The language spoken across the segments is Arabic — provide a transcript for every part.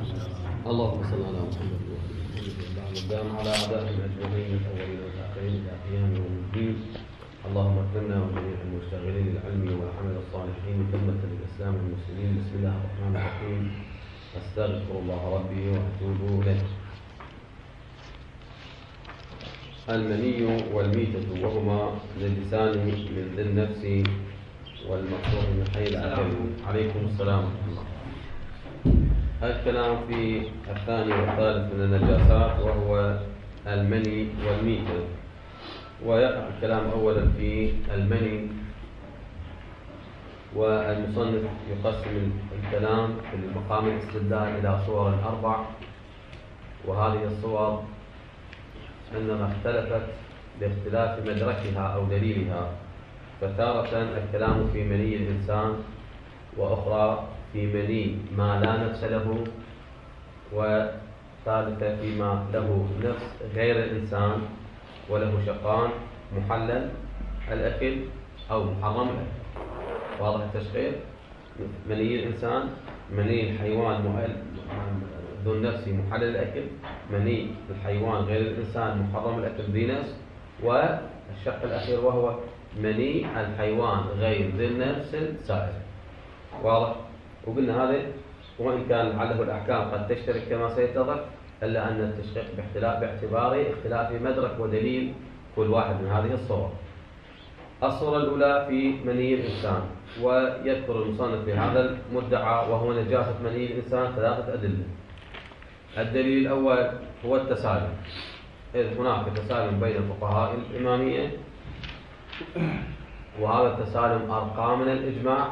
اللهم صل على محمد وعلى على أعدائهم أجمعين الأولين والآخرين إلى قيام يوم الدين. اللهم اكرمنا وجميع المشتغلين للعلم والعمل الصالحين خدمة للإسلام والمسلمين. بسم الله الرحمن الرحيم. أستغفر الله ربي وأتوب إليه. المني والميتة وهما للسان من ذي النفس والمقصور من حي الأكل. عليكم السلام ورحمة الله. الكلام في الثاني والثالث من النجاسات وهو المني والميتة. ويقع الكلام أولا في المني، والمصنف يقسم الكلام في المقام الاستدلال إلى صور 4، وهذه الصور إنما اختلفت لاختلاف مدركها أو دليلها، فتارة الكلام في مني الإنسان، وأخرى في مني ما لا نفس له، وثالثة فيما له نفس غير الإنسان وله شقان: محلل الأكل أو محرم الأكل. واضح التشخيص؟ مني الإنسان، مني الحيوان ذو النفس محلل الأكل، مني الحيوان غير الإنسان محرم الأكل ذي نفس، والشق الأخير وهو مني الحيوان غير ذي النفس السائل. واضح؟ وقلنا هذا وإن كان لعله الأحكام قد تشترك كما سيتضح، إلا أن التشقيق باعتبار اختلاف مدرك ودليل كل واحد من هذه الصور. الصورة الأولى في مني الإنسان، ويذكر المصنف في هذا المدعى وهو نجاسة مني الإنسان 3 أدلة. الدليل الأول هو التسالم، إذ هناك تسالم بين الفقهاء الإمامية، وهذا التسالم أرقى من الإجماع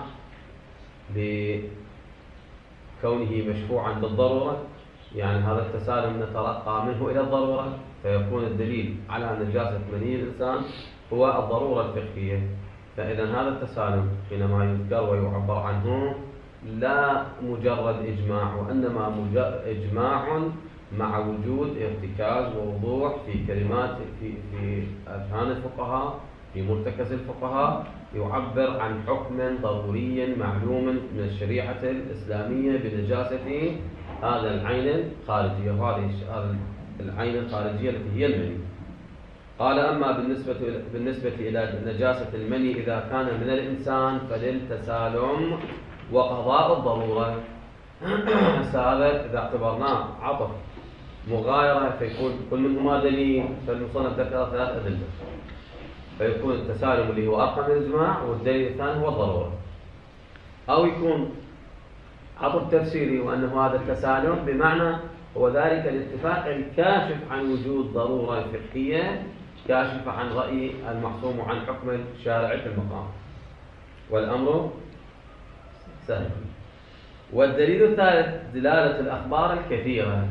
لكونه مشفوعا بالضرورة، يعني هذا التسالم نترقى منه إلى الضرورة، فيكون الدليل على نجاسة مني الإنسان هو الضرورة الفقهية. فإذا هذا التسالم حينما يذكر ويعبر عنه لا مجرد إجماع، وإنما إجماع مع وجود ارتكاز ووضوح في كلمات في أذهان الفقهاء، في مرتكز الفقهاء، يعبر عن حكم ضروري معلوم من الشريعة الإسلامية بنجاسة هذا العين الخارجية، وهذه العين الخارجية التي هي المني. قال: أما بالنسبة إلى نجاسة المني إذا كان من الإنسان فللتسالم وقضاء الضرورة. هذا إذا اعتبرناه عطف مغايرة فيكون كل منهما دليل، فالمصنف ذكر 3 أدلة، فيكون التسالم اللي هو أرقى من الإجماع، والدليل الثاني هو الضرورة. أو يكون عطف تفسيري، وأنه هذا التسالم بمعنى هو ذلك الاتفاق الكاشف عن وجود ضرورة فقهية كاشفة عن رأي المحصوم وعن حكم الشارع في المقام، والأمر سهل. والدليل الثالث دلالة الأخبار الكثيرة،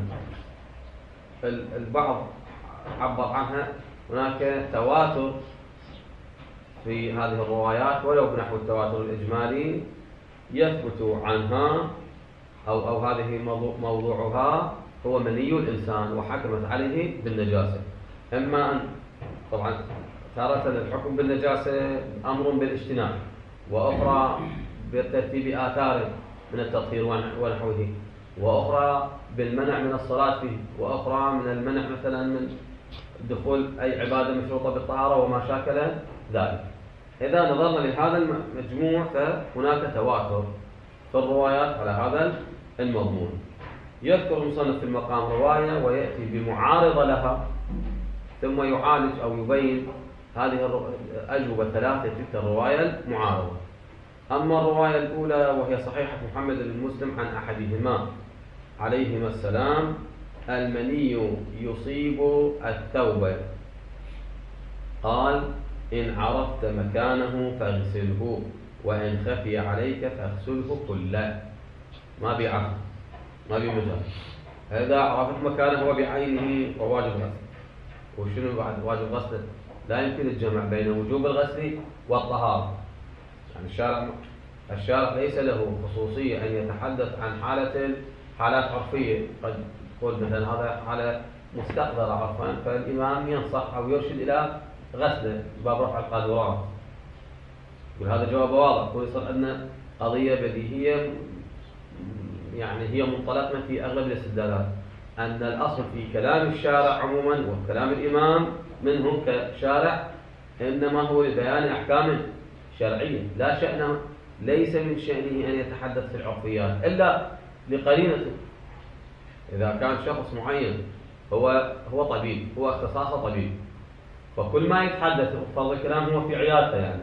البعض عبر عنها هناك تواتر في هذه الروايات، ولو بنحو التواتر الإجمالي يثبت عنها أو هذه موضوعها هو مني الإنسان وحكمت عليه بالنجاسة. إما أن طبعا تارة الحكم بالنجاسة أمر بالاجتناب، وأخرى بترتيب آثار من التطهير ونحوه، وأخرى بالمنع من الصلاة فيه، وأخرى من المنع مثلا من دخول أي عبادة مشروطة بالطهارة وما شاكل ذلك. إذا نظرنا لهذا المجموع فهناك تواتر في الروايات على هذا المضمون. يذكر المصنف في المقام رواية ويأتي بمعارضة لها، ثم يعالج أو يبين هذه الأجوبة 3 تلك الرواية المعارضة. أما الرواية الأولى وهي صحيحة محمد بن مسلم عن أحدهما عليهما السلام: المني يصيب الثوب، قال: إن عرفت مكانه فاغسله، وإن خفي عليك فاغسله كله. ما بيعرف، ما بمجال. إذا عرفت مكانه وبعينه فواجب غسل. وشنو بعد واجب غسل؟ لا يمكن الجمع بين وجوب الغسل والطهارة. يعني الشارع ليس له خصوصية أن يتحدث عن حالات عرفية، قد يقول مثلا هذا حالة مستقذرة عرفا، فالإمام ينصح أو يرشد إلى غسله باب رفع القاذورات. وهذا جواب واضح، ويصير عندنا قضية بديهية يعني هي منطلقة في أغلب الاستدلالات، أن الأصل في كلام الشارع عموما وكلام الإمام منهم كشارع إنما هو لبيان أحكام شرعية، لا شأنه، ليس من شأنه أن يتحدث في العرفيات إلا لقرينة. إذا كان شخص معين هو طبيب، هو اختصاصه طبيب، فكل ما يتحدث فرض الكلام هو في عيادته، يعني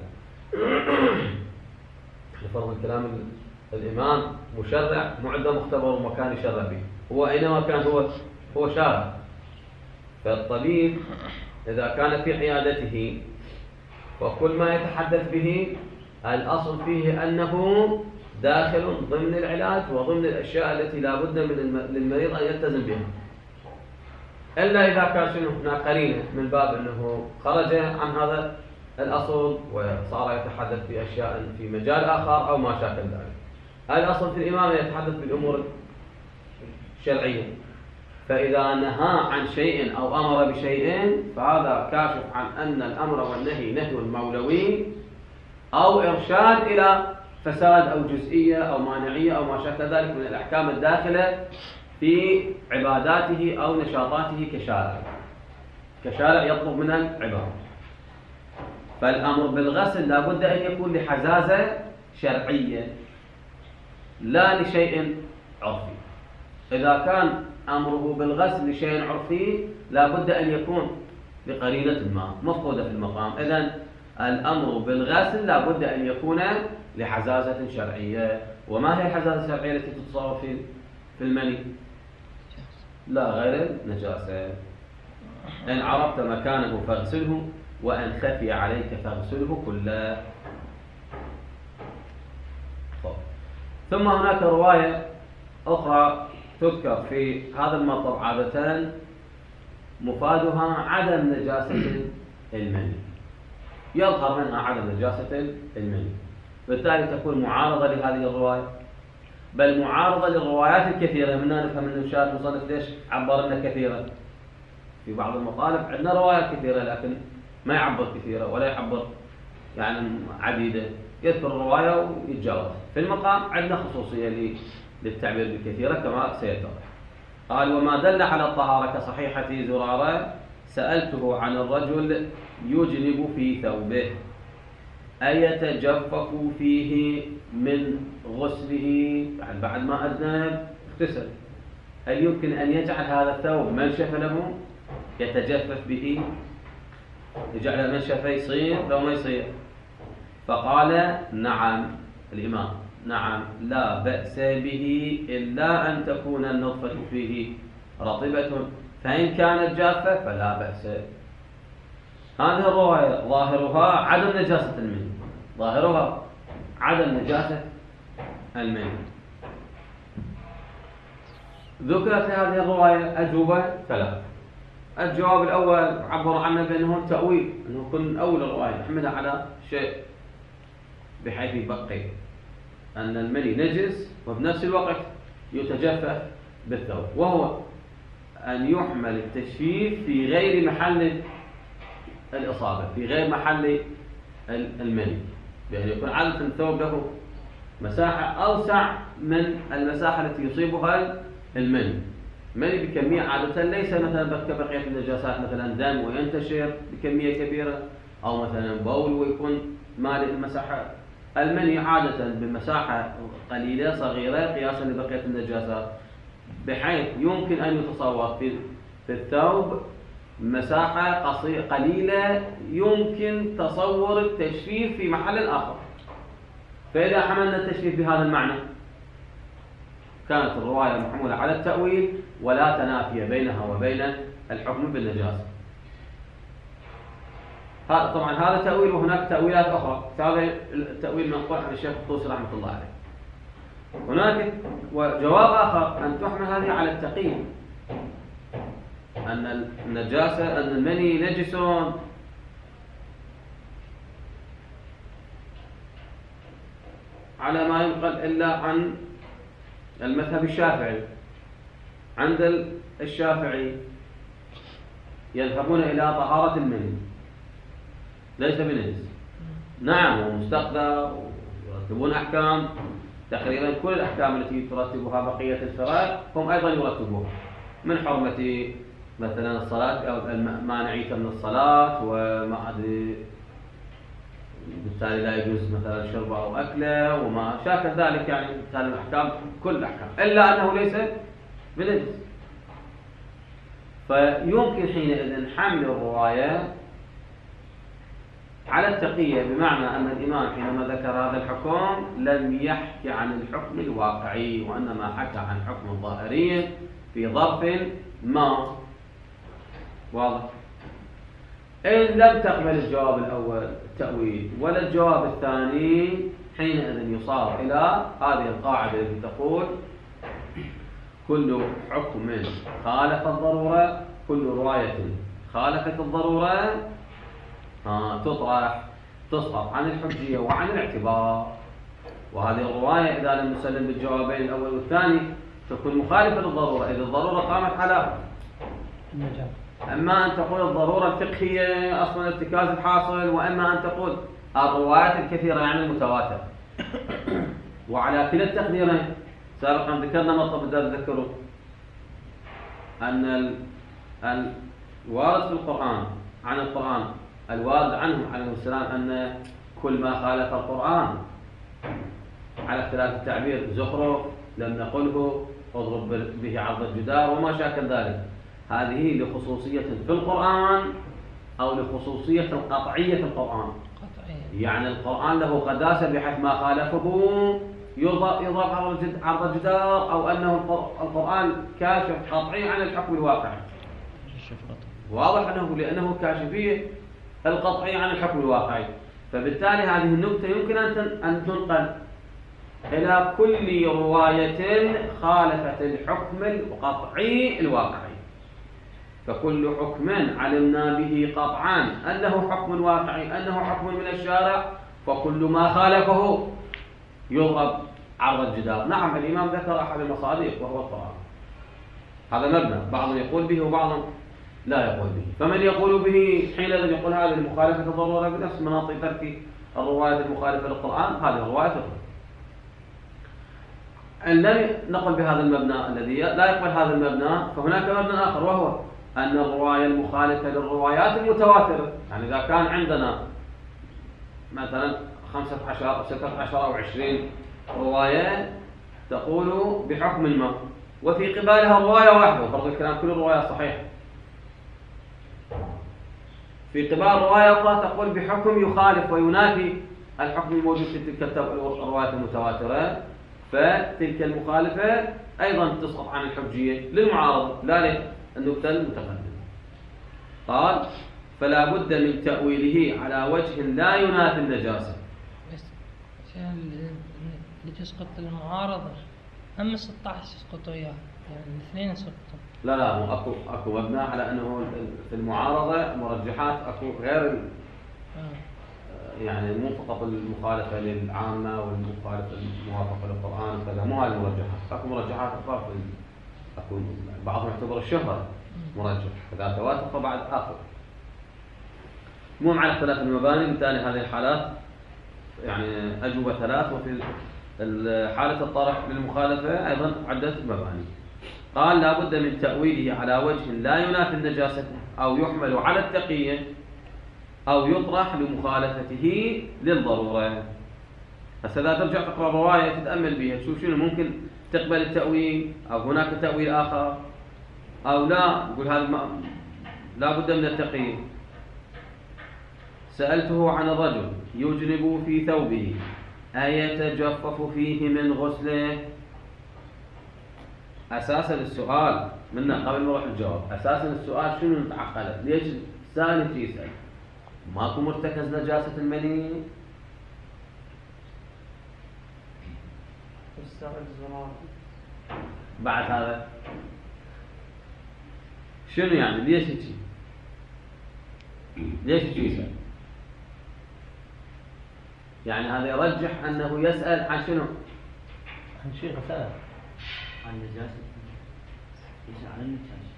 فرض الكلام الإمام مشرع معده مختبر ومكان يشرع به، هو أينما كان هو شارع. فالطبيب إذا كان في عيادته وكل ما يتحدث به الأصل فيه أنه داخل ضمن العلاج وضمن الأشياء التي لا بد للمريض أن يلتزم بها، إلا إذا كان شنو هناك قرينة من باب أنه خرج عن هذا الأصل وصار يتحدث في أشياء في مجال آخر أو ما شاكل ذلك. الأصل في الإمام يتحدث بالأمور الشرعية، فإذا نهى عن شيء أو أمر بشيء فهذا كاشف عن أن الأمر والنهي نهي مولوي أو إرشاد إلى فساد أو جزئية أو مانعية أو ما شاكل ذلك من الأحكام الداخلة في عباداته أو نشاطاته كشارع يطلب من العبادة. فالأمر بالغسل لا بد أن يكون لحزازة شرعية لا لشيء عرفي. إذا كان أمره بالغسل لشيء عرفي لا بد أن يكون لقرينة ما مفقودة في المقام. إذن الأمر بالغسل لا بد أن يكون لحزازة شرعية. وما هي الحزازة الشرعية التي تتصور في المني؟ لا غير النجاسة. إن عرفت مكانه فاغسله وإن خفي عليك فاغسله كله. ثم هناك رواية أخرى تذكر في هذا المطلب عادة مفادها عدم نجاسة المني، يظهر منها عدم نجاسة المني، بالتالي تكون معارضة لهذه الرواية، بل معارضة للروايات الكثيرة. منها نفهم أن الشارع المصنف ليش عبر لنا كثيرا. في بعض المطالب عندنا روايات كثيرة لكن ما يعبر كثيرة ولا يعبر يعني عديدة، يذكر الرواية ويتجاوز. في المقام عندنا خصوصية للتعبير بالكثيرة كما سيتضح. قال: وما دل على الطهارة كصحيحة زرارة سألته عن الرجل يجنب في ثوبه أيتجفف فيه من غسله، يعني بعد ما أذنب اغتسل، هل يمكن أن يجعل هذا الثوب منشف له يتجفف به، يجعل منشف يصير لو ما يصير؟ فقال: نعم الإمام، نعم لا بأس به إلا أن تكون النطفة فيه رطبة، فإن كانت جافة فلا بأس. هذه الرواية ظاهرها عدم نجاسة المني، ظاهرها عدم نجاسة المني. ذكرت هذه الرواية أجوبة ثلاث. الجواب الأول عبر عنه بأنه تأويل، أنه كل أول الرواية نحملها على شيء بحيث يبقي أن المني نجس وبنفس الوقت يتجفف بالثوب، وهو أن يحمل التجفيف في غير محل الإصابة، في غير محل المني، يعني يكون عادة الثوب له مساحة أوسع من المساحة التي يصيبها المني. المني بكمية عادة ليس مثلا كبقية النجاسات، مثلا دم وينتشر بكمية كبيرة، أو مثلا بول ويكون مالئ المساحة. المني عادة بمساحة قليلة صغيرة قياسا لبقية النجاسات، بحيث يمكن أن يتصور في الثوب مساحة قليلة يمكن تصور التجفيف في محل آخر. فإذا حملنا التجفيف بهذا المعنى كانت الرواية محمولة على التأويل ولا تنافي بينها وبين الحكم بالنجاسة. طبعا هذا تأويل، وهناك تأويلات أخرى. هذا التأويل منقول عن الشيخ الطوسي رحمة الله عليه. هناك جواب آخر أن تحمل هذه على التقييد، أن النجاسة، أن المني نجس على ما ينقل إلا عن المذهب الشافعي. عند الشافعي يذهبون إلى طهارة المني، ليس بنجس. نعم هو مستقذر ويرتبون أحكام، تقريبا كل الأحكام التي ترتبها بقية الفرائض هم أيضا يرتبوها، من حرمة مثلا الصلاة أو مانعية من الصلاة وما أدري بالتالي لا يجوز مثلا شربه أو أكله وما شاكل ذلك، يعني هذه الأحكام كل الأحكام إلا أنه ليس بنجس. فيمكن حينئذ حمل الرواية على التقية، بمعنى أن الإمام حينما ذكر هذا الحكم لم يحكي عن الحكم الواقعي، وإنما حكى عن حكم ظاهري في ظرف ما. واضح؟ إن لم تقبل الجواب الأول التأويل ولا الجواب الثاني، حينئذ يصار إلى هذه القاعدة التي تقول كل حكم خالف الضرورة، كل رواية خالفت الضرورة تطرح، تسقط عن الحجية وعن الاعتبار. وهذه الرواية إذا لم نسلم بالجوابين الأول والثاني تكون مخالفة للضرورة، إذا الضرورة قامت على أما أن تقول الضرورة الفقهية أصلا ارتكاز الحاصل، وأما أن تقول الروايات الكثيرة يعني المتواتر. وعلى كلا التقديرين سابقا ذكرنا مطلب تذكروا أن الوارد في القرآن عن القرآن الوارد عنهم عليه السلام أن كل ما خالف القرآن على اختلاف التعبير زخرف لم نقله، اضرب به عرض الجدار وما شاكل ذلك، هذه لخصوصية في القرآن أو لخصوصية القطعية في القرآن. يعني القرآن له قداسة بحيث ما خالفه يضرب عرض الجدار، أو أنه القرآن كاشف قطعي عن الحكم الواقعي. واضح أنه لأنه كاشفية القطعي عن الحكم الواقعي، فبالتالي هذه النكتة يمكن أن تنقل إلى كل رواية خالفت الحكم القطعي الواقعي. فكل حكم علمنا به قطعا أنه حكم واقعي، أنه حكم من الشارع، فكل ما خالفه يضرب عرض الجدار. نعم الإمام ذكر أحد المصادق وهو القرآن، هذا مبنى بعضهم يقول به وبعضهم لا يقول به. فمن يقول به حينئذ يقول هذه المخالفة الضرورة بنفس مناط ترك الرواية المخالفة للقرآن، هذه الرواية تضرب. أن لم نقل بهذا المبنى الذي لا يقبل هذا المبنى، فهناك مبنى آخر وهو أن الرواية المخالفة للروايات المتواترة، يعني إذا كان عندنا مثلا 15 أو 16 أو 20 رواية تقول بحكم ما، وفي قبالها رواية واحدة، وفرض الكلام كل الرواية صحيحة، في قبال رواية أخرى تقول بحكم يخالف وينافي الحكم الموجود في تلك الروايات المتواترة، فتلك المخالفة أيضا تسقط عن الحجية للمعارضة لا للنكتة المتقدمة. قال فلا بد من تأويله على وجه لا ينافي النجاسة. اللي تسقط المعارضة أما 16 يسقطوا إياه، يعني الاثنين يسقطوا. لا مو أكو مبنى على أنه في المعارضة مرجحات أكو غير يعني مو فقط المخالفة للعامة والمخالفة الموافقة للقرآن وكذا، مو هذه المرجحات، أكو مرجحات أخرى، أكو بعضهم يعتبر الشهرة مرجح، فإذا توافق فبعد آخر. مو على اختلاف المباني، بالتالي هذه الحالات يعني أجوبة ثلاث، وفي حالة الطرح للمخالفة أيضا عدة مباني. قال لا بد من تأويله على وجه لا ينافي النجاسة أو يحمل على التقية أو يطرح لمخالفته للضرورة. بس إذا ترجع تقرأ الرواية تتأمل بها تشوف شنو ممكن تقبل التأويل أو هناك تأويل آخر أو لا، نقول هذا لا بد من التقية. سألته عن الرجل يجنب في ثوبه أيتجفف فيه من غسله. أساسا السؤال منا قبل ما نروح الجواب، أساسا السؤال شنو نتعقله؟ ليش السائل يسأل؟ ماكو مرتكز نجاسة المني؟ بعد هذا شنو يعني؟ ليش هيك؟ ليش هيك يسأل؟ يعني هذا يرجح أنه يسأل عن شنو؟ عن شيء غسالة، عن نجاسة، يسأل عن النجاسة،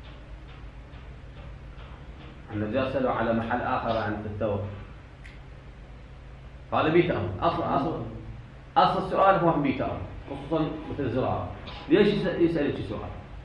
عن نجاسة لو على محل آخر عن الثوب، هذا بيتأمل. أصل أصل السؤال هو عن بيئة خصوصا مثل الزراعة. ليش يسألك سؤال؟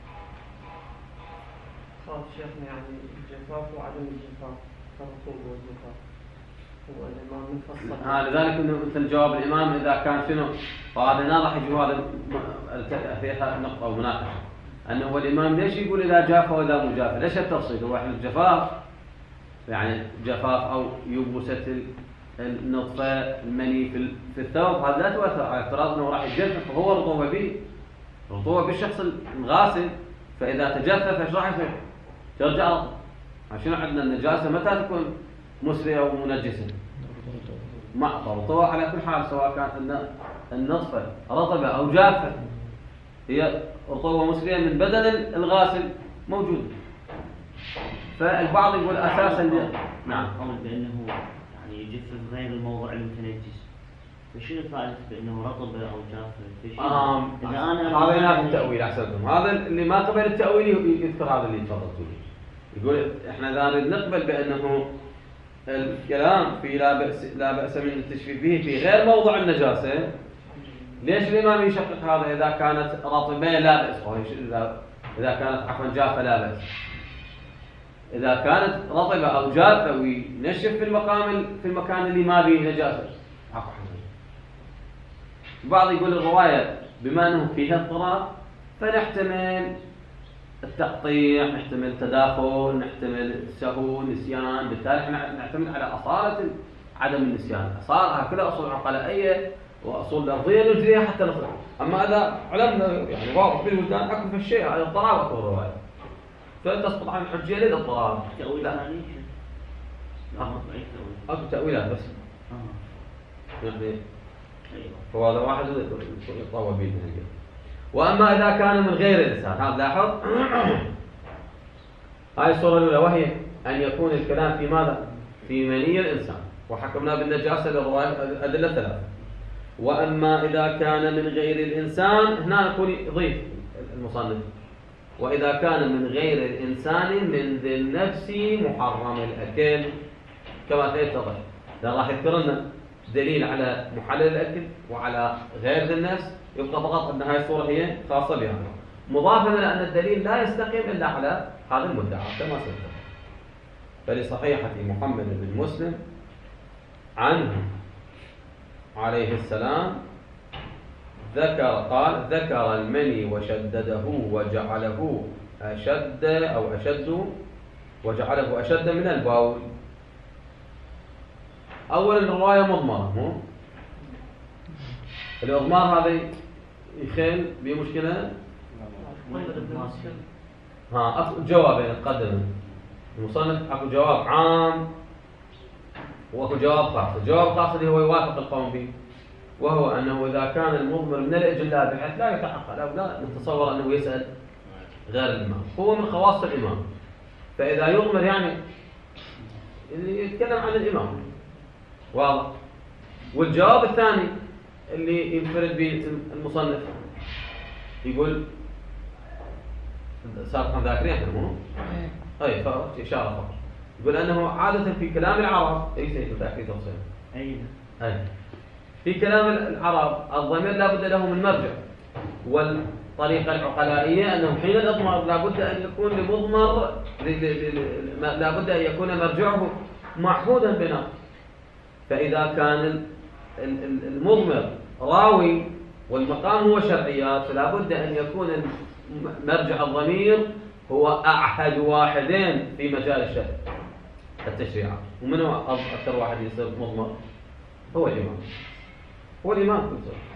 صار شيخنا يعني الجفاف وعدم الجفاف الرطوبة والجفاف هو الإمام مفصل. لذلك إنه مثل جواب الإمام إذا كان شنو، وهذا هنا راح يجي هذا فيها نقطة أو مناقشة، أنه هو الإمام ليش يقول إذا جاف وإذا مو جاف؟ ليش التفصيل؟ هو إحنا الجفاف يعني جفاف أو يبوسة النطفة المني في الثوب، هذا لا تؤثر على افتراض أنه راح يتجفف وهو رطوبة به، رطوبة بالشخص الغاسل، فإذا تجفف إيش راح يصير؟ ترجع رطب. عشان عندنا النجاسة متى تكون مسرية أو منجسة؟ مع رطوبة على كل حال، سواء كانت النطفة رطبة أو جافة، هي رطوبة مسرية من بدن الغاسل موجودة. فالبعض يقول أساسا نعم قول بأنه يعني يجفف غير الموضع المتنجس، فشنو فائدة بأنه رطبة أو جافة؟ إذا أنا هذا ينافي التأويل أحسنتم. هذا اللي ما قبل التأويل يذكر هذا اللي تفضلتوا به. يقول إحنا إذا نريد نقبل بأنه الكلام في لا بأس من التشفيف به في غير موضع النجاسة، ليش الإمام يشقق هذا؟ إذا كانت رطبة لا بأس، إذا كانت عفوا جافة لا بأس. إذا كانت رطبة أو جافة وينشف في المكان اللي ما به نجاسة. بعض يقول الرواية بما أنه فيها اضطراب فنحتمل التقطيع، نحتمل التداخل، نحتمل السهو، نسيان، بالتالي احنا نعتمد على أصالة عدم النسيان. هكذا أصول عقلائية وأصول لفظية نجريها حتى نصل. أما إذا علمنا يعني واضح بالوجدان أكو في الشيء هذا اضطراب أكو الرواية، فتسقط عن الحجية لدى اضطراب. تأويلات أكو تأويلات بس يعني فهذا واحد يطول به. وأما إذا كان من غير الإنسان، هذا لاحظ هاي الصورة الأولى، وهي أن يكون الكلام في ماذا؟ في مني الإنسان، وحكمنا بالنجاسة الأدلة ثلاثة. وأما إذا كان من غير الإنسان، هنا نكون يضيف المصنف وإذا كان من غير الإنسان من ذي النفس محرم الأكل، كما سيتضح. راح يذكر لنا دليل على محلل الأكل وعلى غير ذي النفس، يبقى فقط أن هذه الصورة هي خاصة بها، مضافا إلى أن الدليل لا يستقيم إلا على هذا المدعى كما سيتضح. فلصحيحة محمد بن مسلم عنه عليه السلام ذكر المني وشدده وجعله أشد أو أشد وجعله أشد من البول. أولا الرواية مضمرة، الإضمار هذا يخيل بمشكلة. أكو جوابين تقدم المصنف، أكو جواب عام وأكو جواب خاص. الجواب الخاص اللي هو يوافق القوم به، وهو أنه إذا كان المضمر من الإجلاء بحيث لا يتعقل أو لا نتصور أنه يسأل غير الإمام، هو من خواص الإمام، فإذا يضمر يعني يتكلم عن الإمام، واضح. والجواب الثاني اللي ينفرد به المصنف يقول صار ذاكرين مو؟ أي فرق إشارة فقط. يقول أنه عادة في كلام العرب ذاكرين تفصيل. أي في كلام العرب الضمير لا بد له من مرجع، والطريقة العقلائية أنه حين الإضمار لا بد أن يكون لمضمر لا بد أن يكون مرجعه معهودا بنا. فإذا كان المضمر راوي والمقام هو شرعيات، فلا بد أن يكون مرجع الضمير هو أعهد واحدين في مجال الشرع التشريعات. ومن هو أكثر واحد يصير مضمر؟ هو الإمام. هو الإمام كل شيء.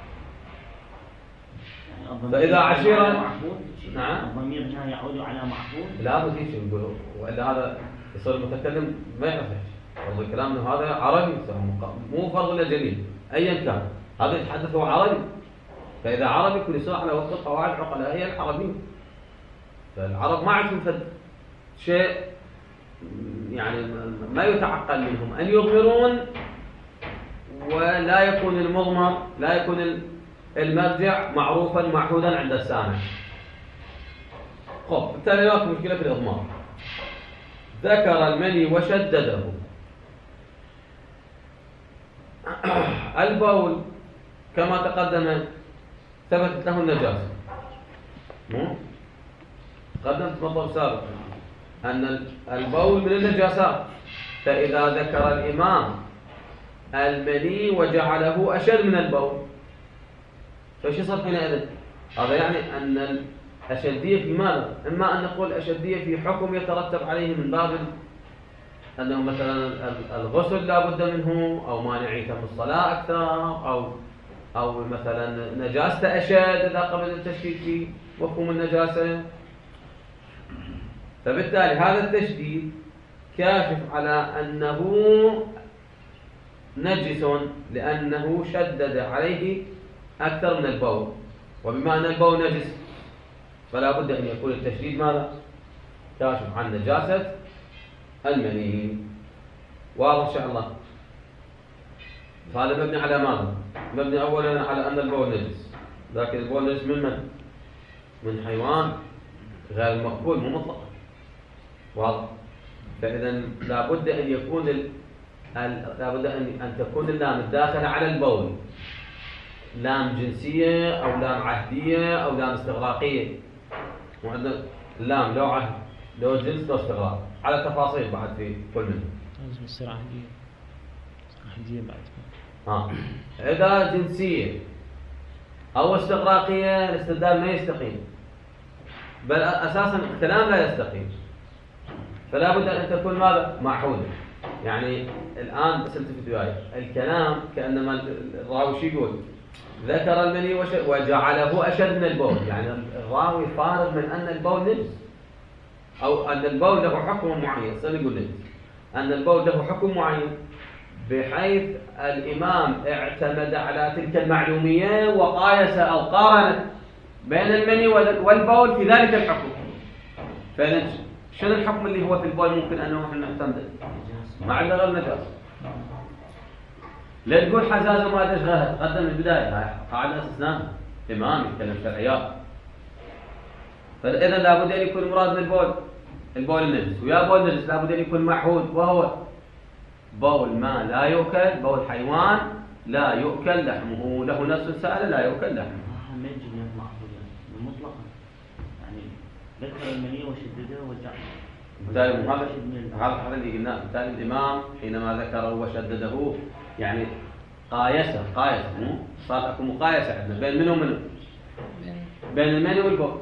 فإذا عشيرة نعم الضمير هنا يعود على محفوظ. لا بد شيء يقولوا، وإلا هذا يصير المتكلم ما يعرفش. فرض الكلام إنه هذا عربي مو فرض إلا جليل أيا كان، هذا يتحدث هو عربي. فإذا عربي كل يصير على وفق القواعد العقلائية العربية. فالعرب ما عندهم شيء يعني ما يتعقل منهم أن يضمرون ولا يكون المضمر لا يكون المرجع معروفا معهودا عند السامع. خب بالتالي لا مشكلة في الإضمار. ذكر المني وشدده. البول كما تقدم ثبتت له النجاسة، قدمت مطلب سابق أن البول من النجاسات، فإذا ذكر الإمام المني وجعله أشد من البول فايش يصير حينئذ؟ هذا يعني أن الأشدية في ماذا؟ إما أن نقول أشدية في حكم يترتب عليه من باب أنه مثلا الغسل لا بد منه، أو مانعي تم الصلاة أكثر، أو مثلا نجاسة أشد إذا قبل التشديد في مفهوم النجاسة. فبالتالي هذا التشديد كاشف على أنه نجس لأنه شدد عليه أكثر من البول، وبما أن البول نجس فلا بد أن يكون التشديد ماذا؟ كاشف عن نجاسة المني. واضح إن شاء الله؟ هذا مبني على ماذا؟ مبني أولا على أن البول نجس، لكن البول نجس من حيوان غير مقبول مو مطلقا. واضح؟ فإذا لابد أن يكون لابد أن تكون اللام الداخلة على البول لام جنسية أو لام عهدية أو لام استغراقية. وعندنا اللام لو عهد لو جنس لو استغراق، على تفاصيل بعد في كل منهم. لازم تصير عهدية بعد. إذا جنسية أو استغراقية الاستدلال ما يستقيم، بل أساسا الكلام لا يستقيم، فلا بد أن تكون ماذا؟ معهودة. يعني الآن بس التفت وياي، الكلام كأنما الراوي شو يقول؟ ذكر المني وجعله أشد من البول، يعني الراوي فارغ من أن البول نجس، أو أن البول له حكم معين. سنقول نجس أن البول له حكم معين، بحيث الإمام اعتمد على تلك المعلومية وقايس أو قارن بين المني والبول في ذلك الحكم. شنو الحكم اللي هو في البول ممكن أنه نحن نعتمد مع غير النجاسة؟ لا تقول حزازة ما تشغلها، تقدم البداية، هاي قاعدة استثناء، إمام يتكلم شرعيات. فإذا لابد أن يكون مراد من البول النجس، ويا بول نجس لابد أن يكون معهود، وهو بول ما لا يؤكل، بول حيوان لا يؤكل لحمه، له نفس سائل لا يؤكل لحمه. ما يجي من معهود مطلقا، يعني ذكر المني وشدده وجعله. بالتالي هذا اللي قلناه. بالتالي الإمام حينما ذكره وشدده يعني قايس مو صار اكو مقايسة عندنا بين منه ومنه، بين المني والبول.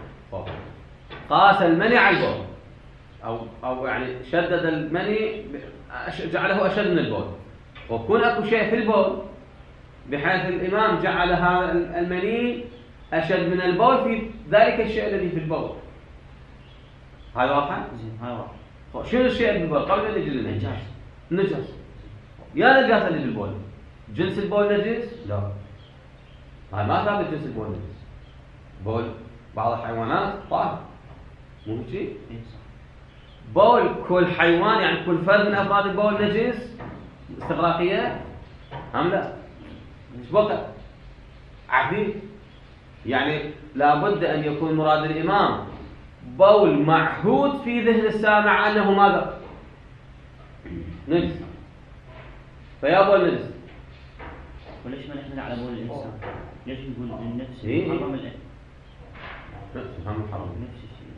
قاس المني على البول، أو يعني شدد المني جعله أشد من البول، وكون اكو شيء في البول بحيث الإمام جعل هذا المني أشد من البول في ذلك الشيء الذي في البول. هاي واضحة؟ هاي واضحة. شنو الشيء اللي بالبول؟ قبل أن نجي للنجاسة. النجاسة يا نجاسة اللي بالبول، جنس البول نجس؟ لا، هاي ما ثابت جنس البول نجس. بول بعض الحيوانات طاهر، مو شيء؟ بول كل حيوان يعني كل فرد من أفراد البول نجس استغراقية أم لا؟ ايش بقى؟ عهدي. يعني لابد أن يكون مراد الإمام بول معهود في ذهن السامع أنه ماذا؟ نجس. فيا بول نجس. وليش ما نحمل على بول الإنسان؟ ليش نقول النفس محرم الأكل؟ نفس حرام. نفس الشيء.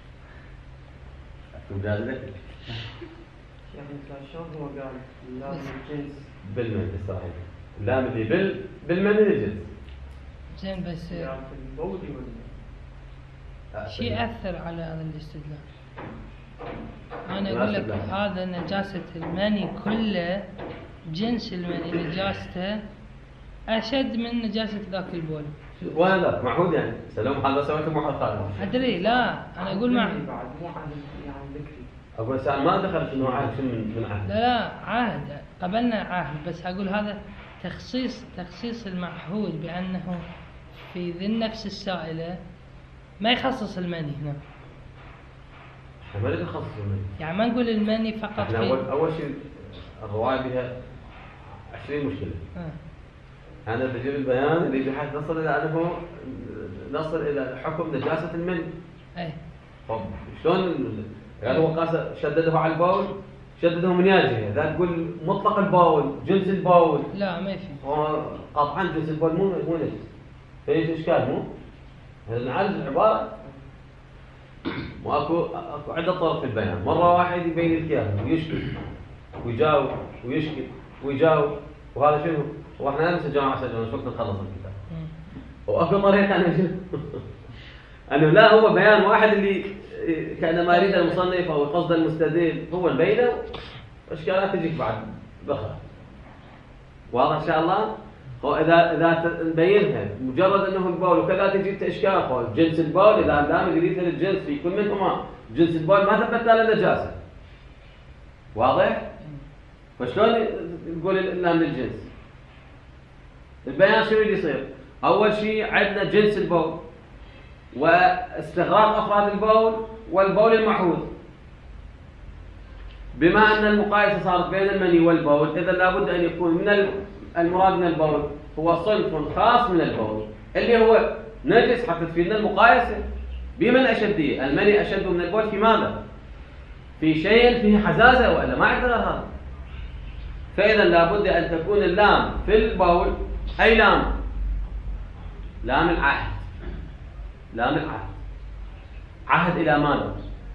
تبدأ ذلك. يعني شلون هو قال لام الجنس بالمن صحيح. اللام اللي بالمن الجنس. زين بس يعني في البول ولا شيء يأثر على هذا الاستدلال. أنا أقول لك هذا نجاسة المني كله، جنس المني نجاسته أشد من نجاسة ذاك البول. وين ذاك معهود يعني؟ سلام هذا سويته مو خالد. أدري لا أنا أقول مع بعد مو عن يعني ذكري. أقول سأل ما دخل شنو عهد شنو من عهد. لا عهد قبلنا عهد، بس أقول هذا تخصيص المعهود بأنه في ذي النفس السائلة ما يخصص المني هنا. احنا ما نريد نخصص المني. يعني ما نقول المني فقط. احنا أول شيء الرواية بها 20 مشكلة. أنا بجيب البيان اللي بحيث نصل إلى حكم نجاسة المني. أي. طب شلون؟ يعني هو قاس شدده على البول، شدده من يا جهه، اذا تقول مطلق البول جنس البول لا ما في قطعا جنس البول مو نجس، فيجي اشكال مو؟ نعالج العباره واكو عده طرق في البيان، مره واحد يبين لك اياها ويشكي ويجاوب ويشكي ويجاوب، وهذا شنو؟ واحنا نفس الجماعه سجلنا شو وقت نخلص الكتاب. واكو طريقه انا شنو؟ انه لا هو بيان واحد اللي كانما يريد المصنف او قصد المستدل هو البينه، واشكالات تجيك بعد بخرى. واضح ان شاء الله؟ اذا نبينها مجرد انه البول وكذا تجي اشكال جنس البول، اذا دام يريد الجنس في كل منهما جنس البول ما ثبت له نجاسه. واضح؟ فشلون نقول اللام للجنس؟ البيان شنو اللي يصير؟ اول شيء عندنا جنس البول واستغراق افراد البول والبول المعهود. بما ان المقايسه صارت بين المني والبول، اذا لابد ان يكون من المراد من البول هو صنف خاص من البول اللي هو نجس، حتى تفيدنا المقايسه. بمن اشديه؟ المني اشد من البول في ماذا؟ في شيء فيه حزازه، والا ما عندنا هذا. فاذا لابد ان تكون اللام في البول اي لام؟ لام العهد. لام العهد. عهد الى ماذا؟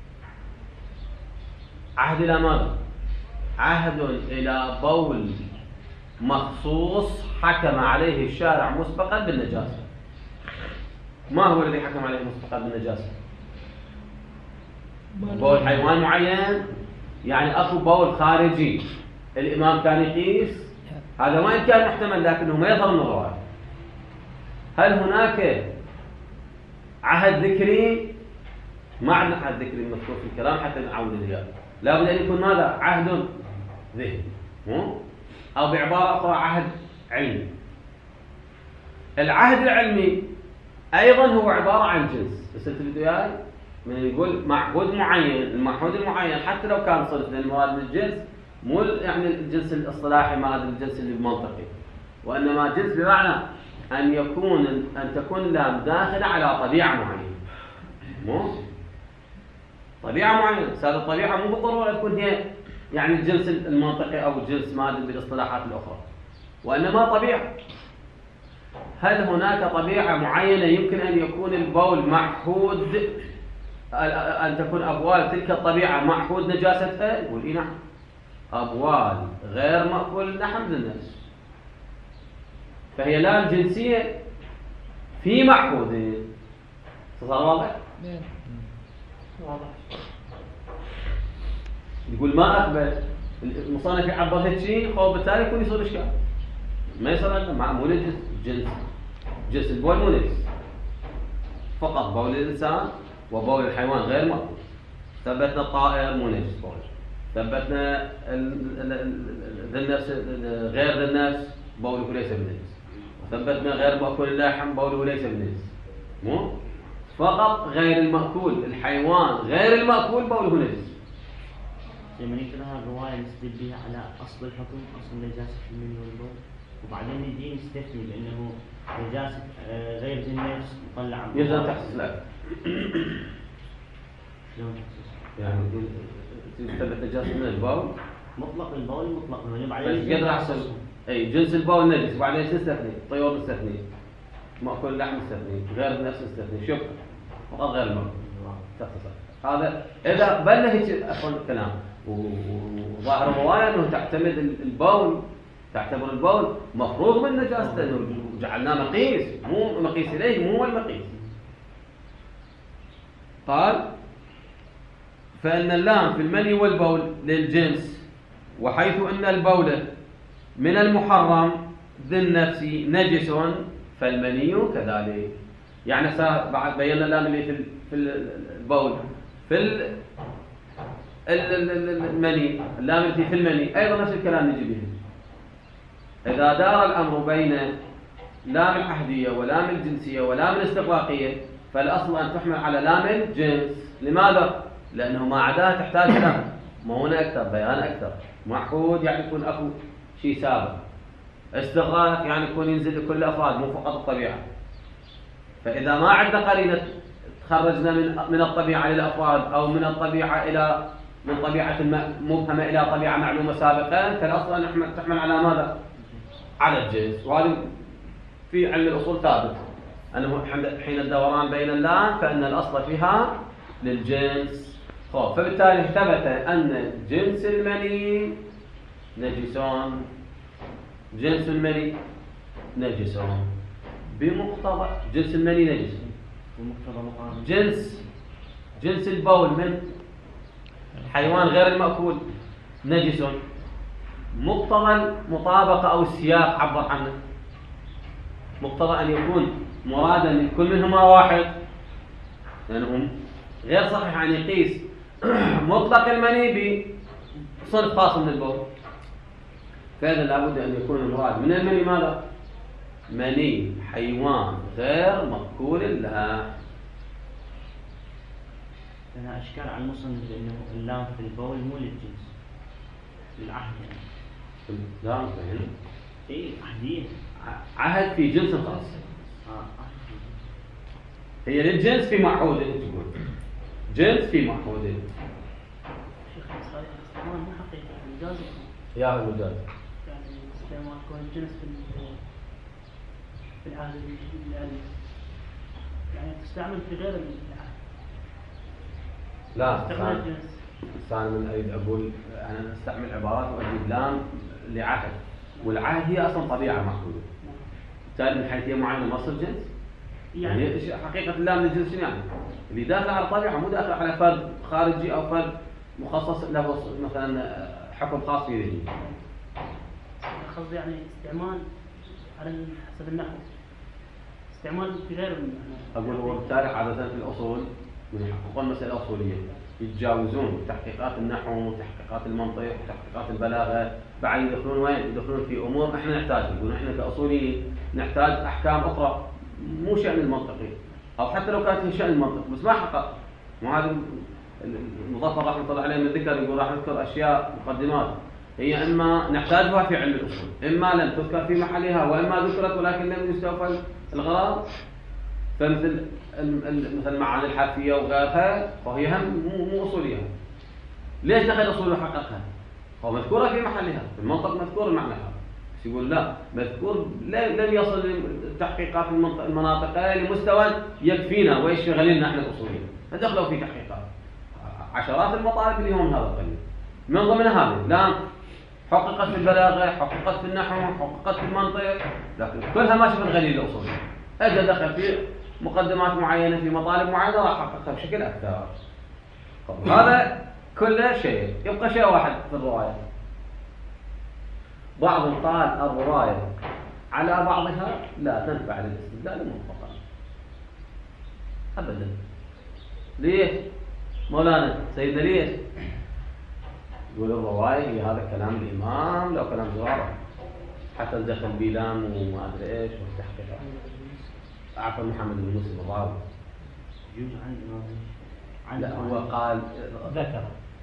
عهد الى ماذا؟ عهد الى بول مخصوص حكم عليه الشارع مسبقا بالنجاسه. ما هو الذي حكم عليه مسبقا بالنجاسه؟ بول حيوان معين، يعني اكو بول خارجي الامام كان يقيس، هذا وان كان محتمل لكنه ما يظهر من الروايه. هل هناك عهد ذكري؟ ما عندنا عهد ذكري مذكور في الكلام حتى نعود اليه. لابد ان يكون ماذا؟ عهد ذهني، او بعباره اخرى عهد علمي. العهد العلمي ايضا هو عباره عن جنس، بس انت وياي من نقول معهود معين، المعهود المعين حتى لو كان صرف، لان المراد من الجنس مو يعني الجنس الاصطلاحي، ما هذا الجنس اللي المنطقي، وانما جنس بمعنى ان تكون اللام داخله على طبيعه معينه. مو طبيعه معينه، هذه الطبيعه مو بالضروره تكون هي يعني الجنس المنطقي او الجنس ما بالاصطلاحات الاخرى، وانما طبيعه. هل هناك طبيعه معينه يمكن ان يكون البول معهود، ان تكون ابوال تلك الطبيعه معهود نجاستها؟ يقول اي نعم. ابوال غير مأكول اللحم للناس، فهي لام جنسيه في معهود. صار واضح؟ واضح. يقول ما اقبل المصنف يعبر هيك شيء، بالتالي يكون يصير اشكال. ما يصير عندنا معمول جنس البول مو نجس، فقط بول الانسان وبول الحيوان غير مأكول. ثبتنا الطائر مو نجس بول، ثبتنا ذا النفس غير ذا النفس بوله ليس بنجس، وثبتنا غير مأكول اللحم بوله ليس بنجس. مو فقط غير المأكول الحيوان غير المأكول بوله نجس. لما نقرأ الرواية نستدل بها على أصل الحكم، أصل نجاسة المني والبول، وبعدين نجي نستثني بأنه نجاسة غير ذي النفس مطلع عن يلزم تحسس لك. شلون تحسس؟ يعني تثبت نجاسة من البول مطلق البول مطلق المني، بعدين يقدر أحسن اي جنس البول نجس، وبعدين نستثني طيور نستثني، مأكول اللحم نستثني، غير النفس نستثني، شوف فقط غير المأكول تختصر. هذا إذا قبلنا هيك أصلا الكلام، وظاهر الرواية أنه تعتمد البول، تعتبر البول مفروغ من نجاسته، أنه جعلناه مقيس، مو مقيس إليه، مو هو المقيس. قال فإن اللام في المني والبول للجنس، وحيث أن البول من المحرم ذي النفس نجس فالمني كذلك. يعني بعد بينا اللام اللي في البول في المني، اللام التي في المني أيضا نفس الكلام نجي به. إذا دار الأمر بين لام العهدية ولام الجنسية ولام الاستغراقية، فالأصل أن تحمل على لام الجنس. لماذا؟ لأنه ما عداها تحتاج إلى مونة أكثر، بيان أكثر. معهود يعني يكون أكو شيء سابق، استغراق يعني يكون ينزل لكل الأفراد مو فقط الطبيعة. فإذا ما عندنا قرينة تخرجنا من الطبيعة إلى الأفراد، أو من الطبيعة إلى من طبيعة مبهمة إلى طبيعة معلومة سابقا، فالأصل أن تحمل على ماذا؟ على الجنس. وهذا في علم الأصول ثابت أنه حين الدوران بين اللام فإن الأصل فيها للجنس. فبالتالي ثبت أن جنس المني نجسون، جنس المني نجسون بمقتضى جنس المني نجس، جنس البول من حيوان غير المأكول نجس، مقتضى المطابقة أو السياق عبر عنه، مقتضى أن يكون مرادا من كل منهما واحد، لأنهم غير صحيح أن يقيس مطلق المني بصنف خاص من البول. فإذا لابد أن يكون المراد من المني ماذا؟ مني حيوان غير مأكول لها. أنا أشكال على المصنف لأنه اللام في البول مو للجنس، للعهد يعني. لا فهم. إيه عهدية. عهد في جنس خاص. هي للجنس في معهود تقول. جنس في معهود. شيخ صحيح الاستعمال مو حقيقي مجاز. يا المجاز. يعني استعمال كون الجنس في العهد الألف يعني تستعمل في غير العهد. لا استعمال الجنس. أنا من أريد أقول أنا أستعمل عبارات وأجيب لام لعهد، والعهد هي أصلا طبيعة معهودة. بالتالي من حيثية معينة مصر جنس. يعني حقيقة اللام للجنس يعني اللي داخل على طبيعة مو داخل على فرد خارجي أو فرد مخصص له مثلا حكم خاص في ذهنه. قصدي يعني استعمال على حسب النحو، استعمال في غير المعنى. أقول وبالتالي عادة في الأصول من يحققون مسألة أصولية يتجاوزون تحقيقات النحو وتحقيقات المنطق وتحقيقات البلاغة، بعد يدخلون وين؟ يدخلون في أمور إحنا نحتاج، يقولون إحنا كأصوليين نحتاج أحكام أخرى مو شأن المنطقي، أو حتى لو كانت هي شأن المنطق بس ما حقق. وهذا المظفر رحمة الله عليه من ذكر يقول راح نذكر أشياء مقدمات هي إما نحتاجها في علم الأصول، إما لم تذكر في محلها، وإما ذكرت ولكن لم يستوفى الغرض. فمثل مثل معاني الحرفية وغيرها وهي هم مو أصولية. ليش دخل أصول وحققها؟ هو مذكورة في محلها، في المنطق مذكور معناها، بس يقول لا مذكور لم يصل لتحقيقات المناطق لمستوى يكفينا ويشغل لنا احنا الأصوليين، فدخلوا في تحقيقات عشرات المطالب اليوم هذا القليل. من ضمن هذه لا حققت في البلاغة، حققت في النحو، حققت في المنطق، لكن كلها ما شفت غليل الأصولي. أجل دخل في مقدمات معينة في مطالب معينة راح حققها بشكل أكثر. هذا كل شيء. يبقى شيء واحد في الرواية. بعض قال الرواية على بعضها لا تنفع للاستدلال مطلقا أبدا. ليش؟ مولانا سيدنا ليش؟ يقول الرواية هي هذا كلام الإمام لو كلام زرارة حتى دخل بيلام وما أدري إيش والتحقيقات. عفوا محمد بن مسلم الراوي يجوز عن لا هو قال ذكر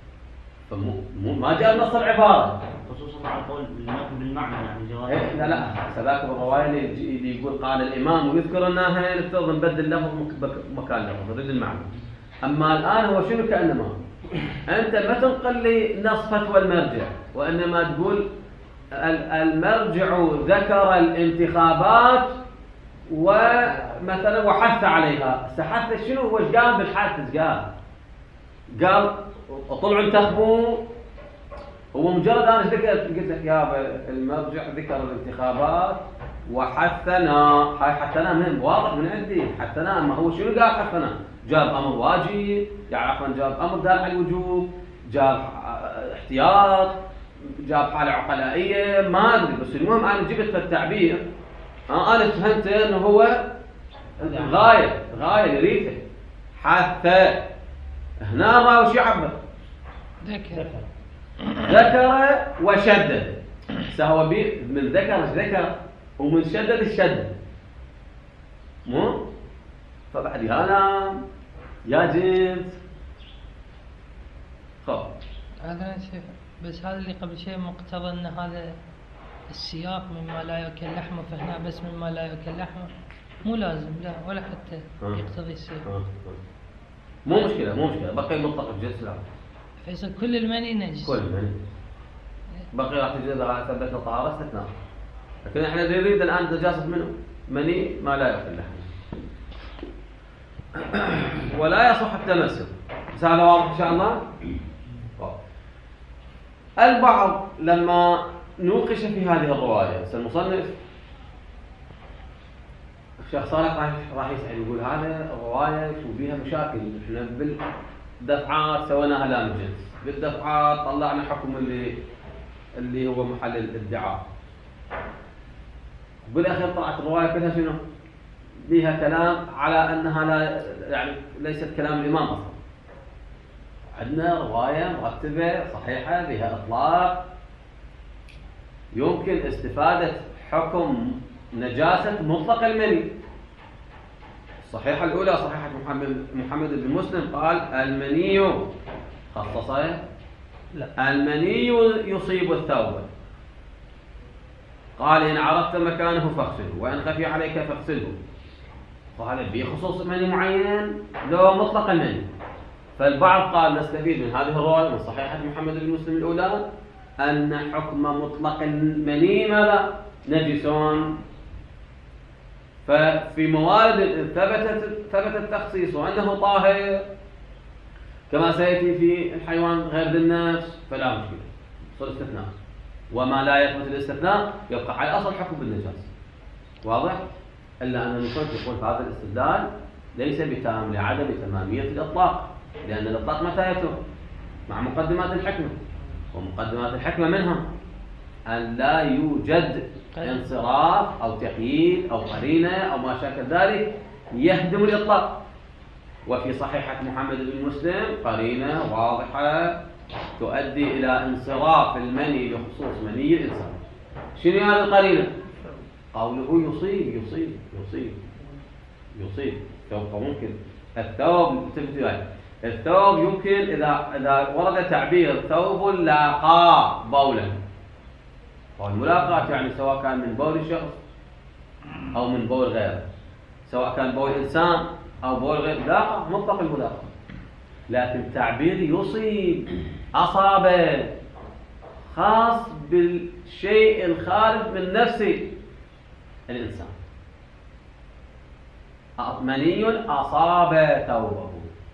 ما جاء نص العبارة خصوصا على قول بالمعنى يعني جواب. لا سذاك بالرواية اللي يقول قال الإمام ويذكر أنها نفترض نبدل اللفظ مكان لفظ نريد المعنى. أما الآن هو شنو كأنما أنت ما تنقل لي نص فتوى المرجع، وإنما تقول المرجع ذكر الانتخابات ومثلا وحث عليها. حث شنو هو ايش قال بالحث؟ قال طلعوا انتخبوا. هو مجرد انا قلت لك يا المرجع ذكر الانتخابات وحثنا. هاي حثنا من واضح من عندي حثنا. ما هو شنو قال حثنا؟ جاب امر واجب، جاب امر دال على الوجوب، جاب احتياط، جاب حاله عقلائيه، ما ادري. بس المهم انا جبت التعبير أنا فهمت أنه هو غاية يريده حتى هنا الراوي وش يعبر؟ ذكر وشدد. سهو من ذكر ومن شدد الشدد مو؟ فبعد هذا يا جنس خب هذا شيء. بس هذا اللي قبل شيء مقتضى أن هذا السياق مما لا يأكل لحمه، فهنا بس مما لا يأكل لحمه مو لازم لا ولا حتى يقتضي السياق. مو مشكلة بقي منطق الجنس لا. فيصير كل المني نجس. كل مني. بقي راح تجد على ثبتنا طهارة استثناء. لكن احنا نريد الآن نجاسة منه مني ما لا يأكل لحم. ولا يصح التمسك. هذا واضح إن شاء الله؟ البعض لما نوقش في هذه الرواية المصنف الشيخ صالح راح يسأل يقول هذا الرواية شو بيها مشاكل، احنا بالدفعات سويناها لام الجنس، بالدفعات طلعنا حكم اللي هو محل الادعاء، بالاخير طلعت الرواية كلها شنو؟ بيها كلام على انها لا يعني ليست كلام الامام اصلا. عندنا رواية مرتبة صحيحة بها اطلاق يمكن استفادة حكم نجاسة مطلق المني. الصحيحة الأولى صحيحة محمد بن مسلم قال المني خصصه لا المني يصيب الثوب، قال إن عرفت مكانه فاغسله وإن خفي عليك فاغسله. قال بخصوص مني معين لو مطلق المني. فالبعض قال نستفيد من هذه الرواية من صحيحة محمد بن مسلم الأولى أن حكم مطلق المني ماذا؟ نجسون. ففي موارد ثبت التخصيص وأنه طاهر كما سيأتي في الحيوان غير ذي النفس فلا مشكلة، صار استثناء. وما لا يثبت الاستثناء يبقى على أصل حكم بالنجاسة. واضح؟ إلا أن المصنف يقول في هذا الاستدلال ليس بتام لعدم تمامية الإطلاق، لأن الإطلاق متى يتم؟ مع مقدمات الحكمة، ومقدمات الحكمة منها أن لا يوجد انصراف أو تقييد أو قرينة أو ما شاكل ذلك يهدم الإطلاق. وفي صحيحة محمد بن مسلم قرينة واضحة تؤدي إلى انصراف المني لخصوص مني الإنسان. شنو هذه القرينة؟ قوله يصيب ثوب. ممكن الثوب يمكن إذا ورد تعبير ثوب لاقى بولا، والملاقاة يعني سواء كان من بول الشخص أو من بول غيره، سواء كان بول إنسان أو بول غير، لا مطلق الملاقاة. لكن تعبير يصيب أصاب خاص بالشيء الخارج من نفس الإنسان. مني أصاب ثوبه،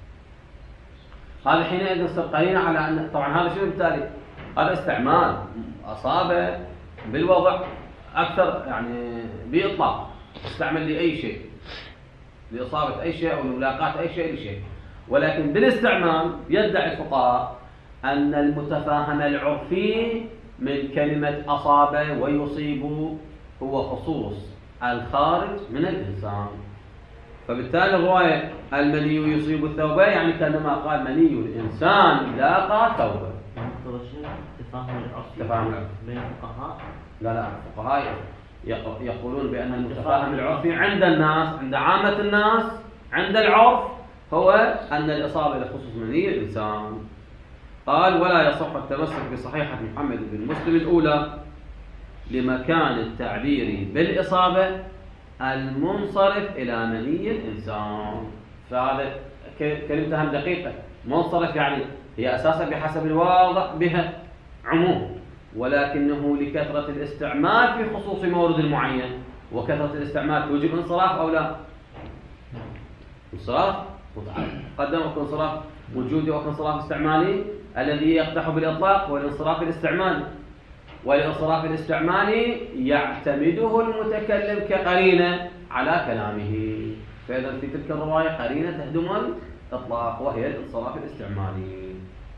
هذا حينئذ يصير قرينة على أن طبعا هذا شنو بالتالي؟ هذا استعمال أصاب بالوضع أكثر يعني بإطلاق، استعمل لأي شيء، لإصابة أي شيء أو لملاقاة أي شيء لشيء. ولكن بالاستعمال يدعي الفقهاء أن المتفاهم العرفي من كلمة أصاب ويصيب هو خصوص الخارج من الإنسان. فبالتالي الرواية المني يصيب الثوب يعني كانما قال مني الإنسان لاقى ثوبه. تفاهم العرفي بين الفقهاء؟ لا الفقهاء يقولون بأن المتفاهم العرفي عند الناس، عند عامة الناس، عند العرف هو أن الإصابة لخصوص مني الإنسان. قال ولا يصح التمسك بصحيحة محمد بن مسلم الأولى لمكان التعبير بالإصابة المنصرف إلى مني الإنسان. فهذا كلمتها دقيقة. منصرف يعني هي أساسا بحسب الواضح بها عموم، ولكنه لكثرة الاستعمال في خصوص مورد معين، وكثرة الاستعمال توجب انصراف أو لا؟ انصراف قدمك انصراف وجودي وانصراف استعمالي الذي يقدح بالإطلاق والانصراف الاستعمالي، والانصراف الاستعمالي يعتمده المتكلم كقرينة على كلامه. فإذا في تلك الرواية قرينة تهدم الإطلاق وهي الانصراف الاستعمالي.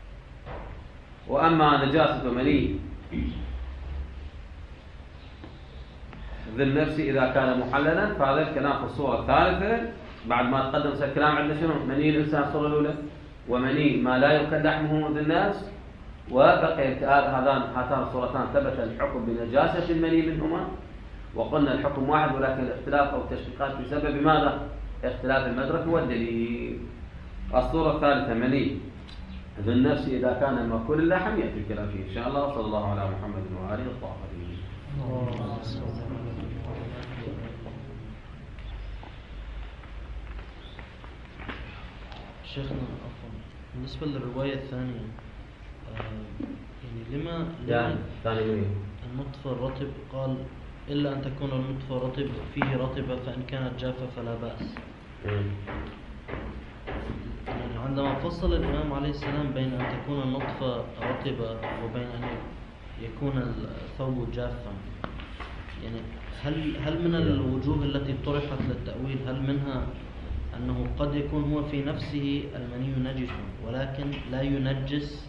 وأما نجاسة مني ذي النفس إذا كان محللا فهذا الكلام في الصورة الثالثة بعد ما تقدم الكلام عندنا شنو؟ مني الإنسان الصورة الأولى، ومني ما لا يؤكل لحمه ذي النفس، وبقي هاتان الصورتان ثبت الحكم بنجاسة المني منهما، وقلنا الحكم واحد ولكن الاختلاف أو التشقيقات بسبب ماذا؟ اختلاف المدرك والدليل. الصورة الثالثة مني ذي النفس إذا كان مأكول اللحم يأتي الكلام فيه إن شاء الله. صلى الله على محمد وآله الطاهرين. شيخنا عفوا بالنسبة للرواية الثانية يعني لما ثاني منين؟ النطفة الرطب قال إلا أن تكون النطفة رطب فيه رطبة فإن كانت جافة فلا بأس. يعني عندما فصل الإمام عليه السلام بين أن تكون النطفة رطبة وبين أن يكون الثوب جافا، يعني هل من الوجوه التي طرحت للتأويل هل منها أنه قد يكون هو في نفسه المني نجس ولكن لا ينجس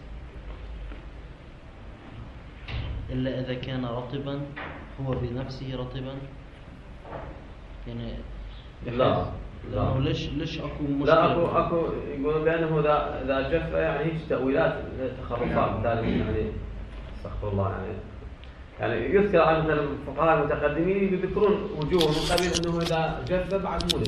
إلا إذا كان رطبا، هو بنفسه رطبا؟ يعني لا ليش اكو مشكلة؟ لا اكو يقولون بانه اذا جف يعني هيك تاويلات تخرصات بالتالي يعني استغفر الله يعني يذكر عن الفقهاء المتقدمين يذكرون وجوه من قبيل انه اذا جف بعد مو